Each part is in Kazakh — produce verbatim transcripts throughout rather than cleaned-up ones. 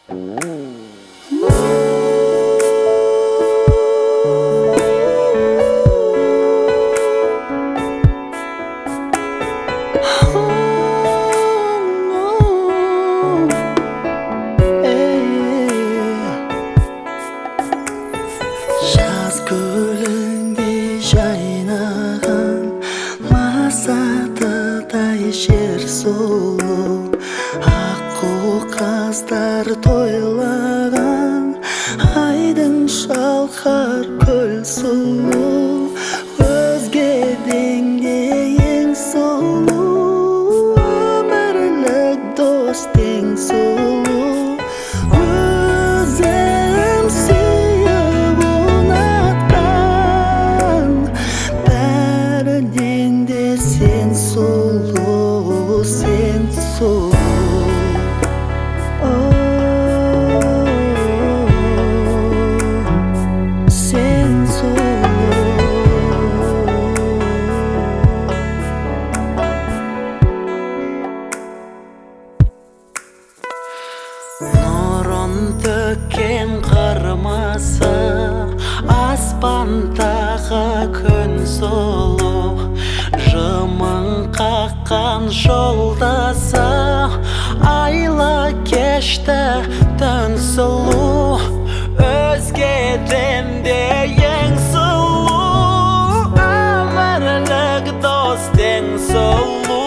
Жаз көлінде жайнаған масатыдай жер сұлу, аққу қаздар тойлаған айдың шалқар көл сұлу, өзгеден ең сұлу, өмірлік дос тең сұлу. Sen solo, sen solo. Oh, sen solo. Nurun tökкен қырмызы, аспандағы күн сұлу, жымың қаққан жолдасы, айла кешті түн сұлу, өзгеден де ең сұлу, өмірлік дос тең сұлу.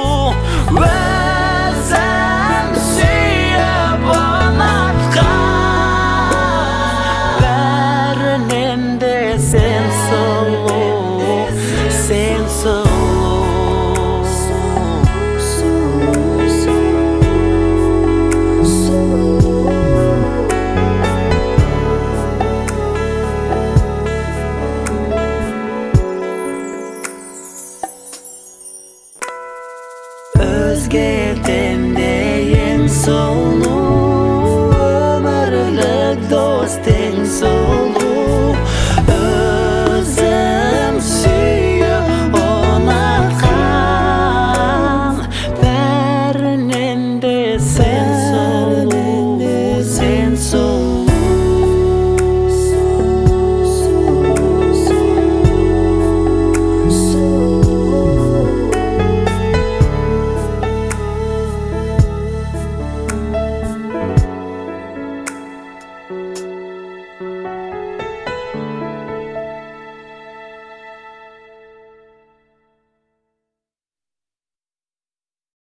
Өзім сүйіп ұнатқан, бәрінен де сен сұлу, сен сұлу. Өзгеден де ең сұлу, өмірлік дос.